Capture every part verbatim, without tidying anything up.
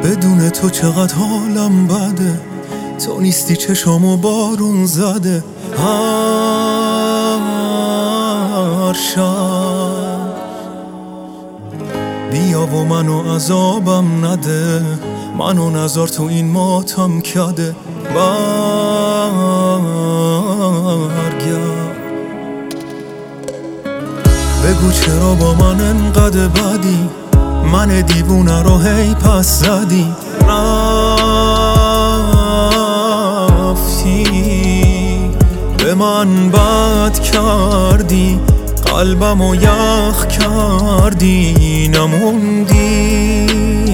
بدون تو چقدر حالم بده، تو نیستی چشامو بارون زده. هر شب بیا و منو عذابم نده، منو نذار تو این ماتم کده. برگرد بگو چرا با من انقدر بدی، من دیوونه رو هی پس زدی. رفتی به من بد کردی، قلبمو یخ کردی، نموندی.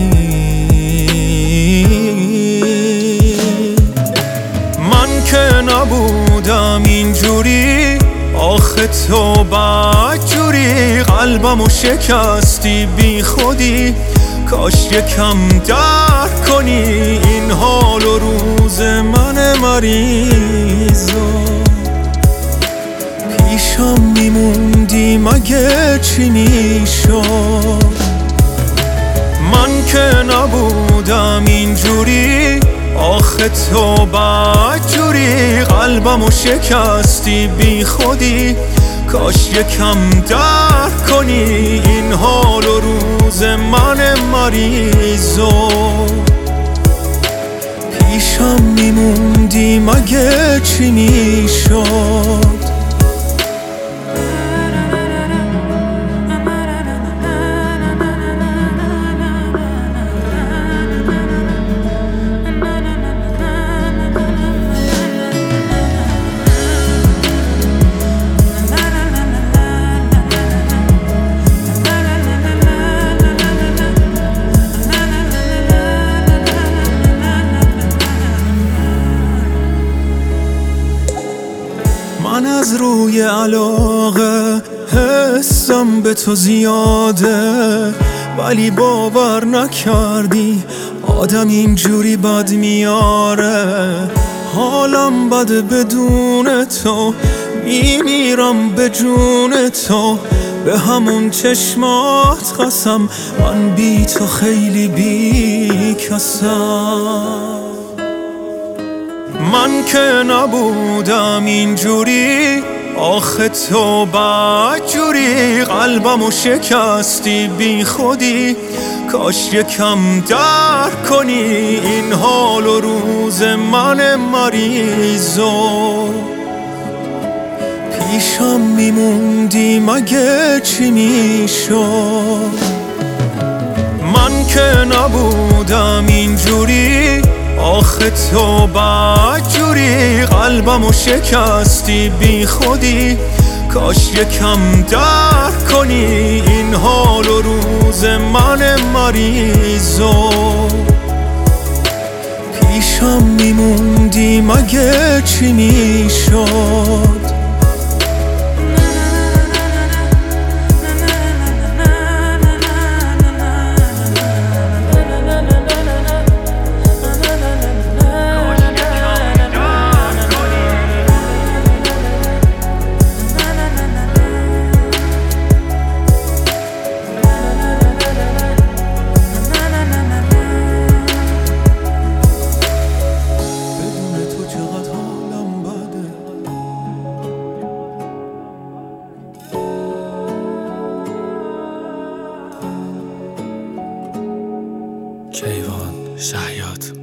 من که نبودم اینجوری، آخه تو بدجوری، قلبمو شکستی بی خودی. کاش یکم درک کنی این حال و روز من مریضا. پیشم میموندی مگه چی میشد؟ من که نبودم اینجوری، آخه تو بدجوری، قلبمو شکستی بی خودی. کاش یکم درک کنی این حال و روز من مریضو. پیشم میموندی مگه چی میشد؟ من از روی علاقه حسم به تو زیاده، ولی باور نکردی آدم اینجوری بد میاره. حالم بده بدون تو، میمیرم به جون تو. به همون چشمات قسم، من بی تو خیلی بی کسم. من که نبودم اینجوری، آخه تو بدجوری، قلبمو شکستی بی خودی. کاش یکم درک کنی این حال و روز من مریضو. پیشم میموندی مگه چی میشد؟ من که نبودم اینجوری، آخه تو بدجوری، قلبمو شکستی بی خودی. کاش یکم درک کنی این حال و روز من مریضو. پیشم میموندی مگه چی میشد؟ کیوان شهیات.